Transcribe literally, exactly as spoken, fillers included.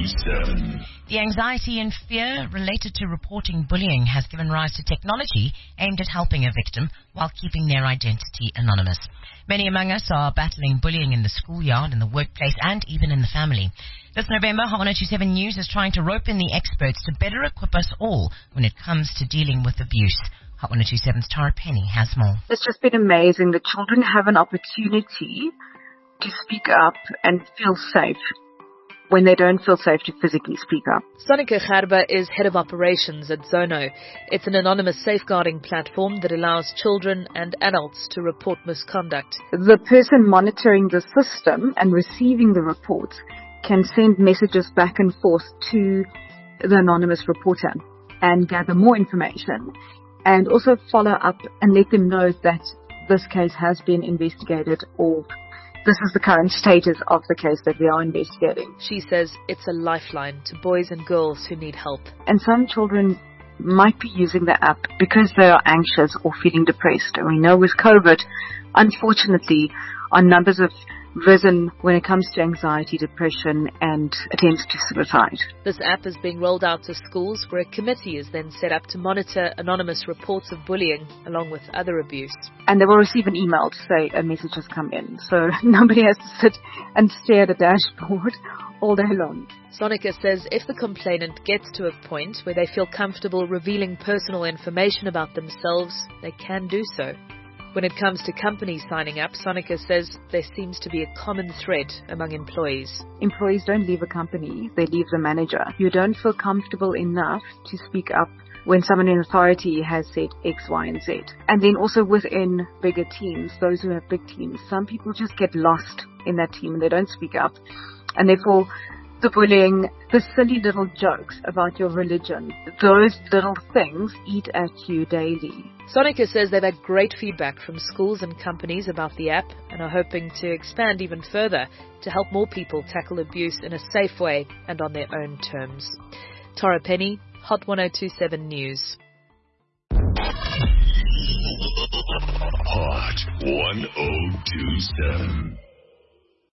seven. The anxiety and fear related to reporting bullying has given rise to technology aimed at helping a victim while keeping their identity anonymous. Many among us are battling bullying in the schoolyard, in the workplace, and even in the family. This November, Hot one oh two seven News is trying to rope in the experts to better equip us all when it comes to dealing with abuse. Hot one oh two seven's Tara Penny has more. It's just been amazing. The children have an opportunity to speak up and feel safe when they don't feel safe to physically speak up. Sonika Gerba is head of operations at Zono. It's an anonymous safeguarding platform that allows children and adults to report misconduct. The person monitoring the system and receiving the reports can send messages back and forth to the anonymous reporter and gather more information, and also follow up and let them know that this case has been investigated, or this is the current status of the case that we are investigating. She says it's a lifeline to boys and girls who need help. And some children might be using the app because they are anxious or feeling depressed. And we know with COVID, unfortunately, our numbers have risen when it comes to anxiety, depression, and attempts to suicide. This app is being rolled out to schools where a committee is then set up to monitor anonymous reports of bullying along with other abuse. And they will receive an email to say a message has come in. So nobody has to sit and stare at a dashboard all day long. Sonika says if the complainant gets to a point where they feel comfortable revealing personal information about themselves, they can do so. When it comes to companies signing up, Sonika says there seems to be a common thread among employees. Employees don't leave a company, they leave the manager. You don't feel comfortable enough to speak up when someone in authority has said X, Y, and Z. And then also within bigger teams, those who have big teams, some people just get lost in that team and they don't speak up. And therefore, the bullying, the silly little jokes about your religion, those little things eat at you daily. Sonika says they've had great feedback from schools and companies about the app and are hoping to expand even further to help more people tackle abuse in a safe way and on their own terms. Tara Penny, Hot one oh two seven News. Hot one oh two seven.